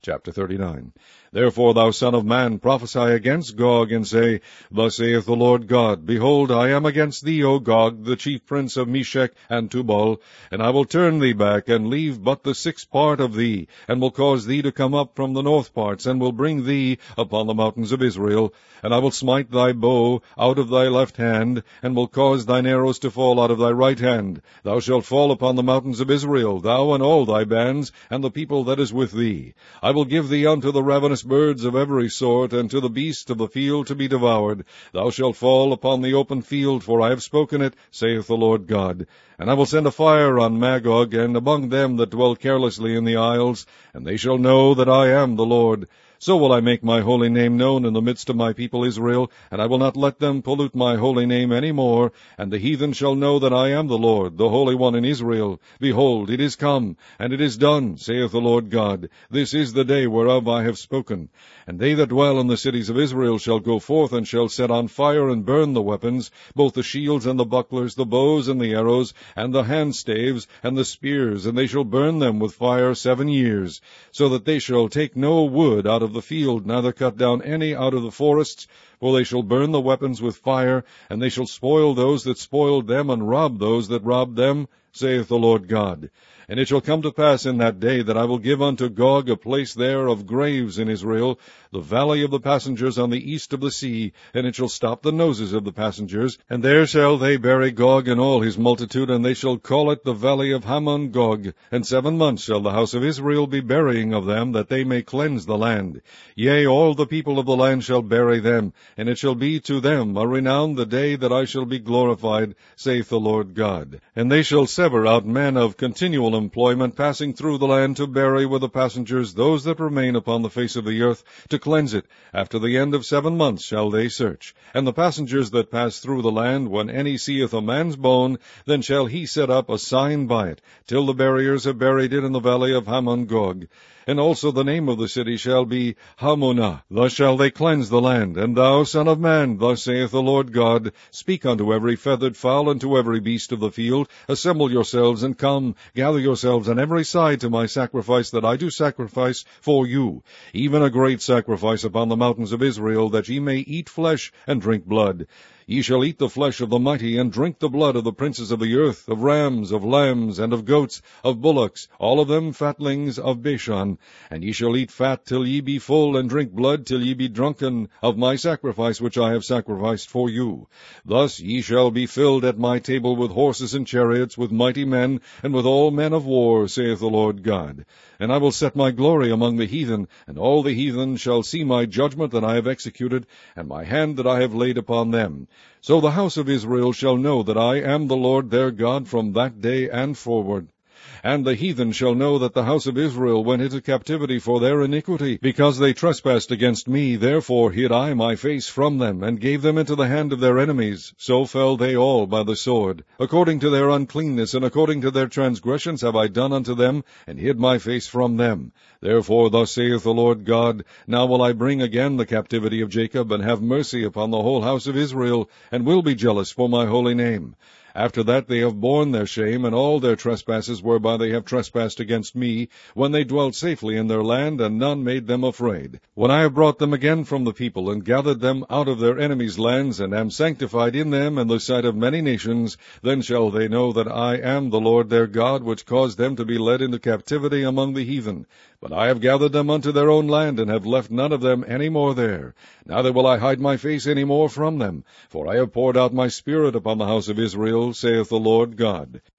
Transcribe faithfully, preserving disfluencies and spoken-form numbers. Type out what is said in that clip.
Chapter thirty-nine. Therefore, thou son of man, prophesy against Gog, and say, Thus saith the Lord God, Behold, I am against thee, O Gog, the chief prince of Meshech and Tubal, and I will turn thee back, and leave but the sixth part of thee, and will cause thee to come up from the north parts, and will bring thee upon the mountains of Israel. And I will smite thy bow out of thy left hand, and will cause thine arrows to fall out of thy right hand. Thou shalt fall upon the mountains of Israel, thou and all thy bands, and the people that is with thee. I will give thee unto the ravenous birds of every sort, and to the beasts of the field to be devoured. Thou shalt fall upon the open field, for I have spoken it, saith the Lord God. And I will send a fire on Magog, and among them that dwell carelessly in the isles, and they shall know that I am the Lord. So will I make my holy name known in the midst of my people Israel, and I will not let them pollute my holy name any more, and the heathen shall know that I am the Lord, the Holy One in Israel. Behold, it is come, and it is done, saith the Lord God. This is the day whereof I have spoken. And they that dwell in the cities of Israel shall go forth, and shall set on fire and burn the weapons, both the shields and the bucklers, the bows and the arrows, and the handstaves, and the spears, and they shall burn them with fire seven years, so that they shall take no wood out of the field, neither cut down any out of the forests, for they shall burn the weapons with fire, and they shall spoil those that spoiled them, and rob those that robbed them, saith the Lord God. And it shall come to pass in that day that I will give unto Gog a place there of graves in Israel, the valley of the passengers on the east of the sea, and it shall stop the noses of the passengers, and there shall they bury Gog and all his multitude, and they shall call it the valley of Hamon Gog. And seven months shall the house of Israel be burying of them, that they may cleanse the land. Yea, all the people of the land shall bury them, and it shall be to them a renown the day that I shall be glorified, saith the Lord God. And they shall sever out men of continual employment, passing through the land, to bury with the passengers those that remain upon the face of the earth, to cleanse it. After the end of seven months shall they search. And the passengers that pass through the land, when any seeth a man's bone, then shall he set up a sign by it, till the buriers have buried it in the valley of Hamon Gog. And also the name of the city shall be Hamonah. Thus shall they cleanse the land. And thou, son of man, thus saith the Lord God, Speak unto every feathered fowl, and to every beast of the field, Assemble yourselves, and come, gather yourselves on every side to my sacrifice that I do sacrifice for you, even a great sacrifice upon the mountains of Israel, that ye may eat flesh and drink blood. Ye shall eat the flesh of the mighty, and drink the blood of the princes of the earth, of rams, of lambs, and of goats, of bullocks, all of them fatlings of Bashan. And ye shall eat fat till ye be full, and drink blood till ye be drunken of my sacrifice which I have sacrificed for you. Thus ye shall be filled at my table with horses and chariots, with mighty men, and with all men of war, saith the Lord God. And I will set my glory among the heathen, and all the heathen shall see my judgment that I have executed, and my hand that I have laid upon them. So the house of Israel shall know that I am the Lord their God from that day and forward. And the heathen shall know that the house of Israel went into captivity for their iniquity, because they trespassed against me. Therefore hid I my face from them, and gave them into the hand of their enemies. So fell they all by the sword. According to their uncleanness, and according to their transgressions have I done unto them, and hid my face from them. Therefore thus saith the Lord God, Now will I bring again the captivity of Jacob, and have mercy upon the whole house of Israel, and will be jealous for my holy name. After that they have borne their shame, and all their trespasses whereby they have trespassed against me, when they dwelt safely in their land, and none made them afraid. When I have brought them again from the people, and gathered them out of their enemies' lands, and am sanctified in them in the sight of many nations, then shall they know that I am the Lord their God, which caused them to be led into captivity among the heathen. But I have gathered them unto their own land, and have left none of them any more there. Neither will I hide my face any more from them, for I have poured out my Spirit upon the house of Israel, saith the Lord God.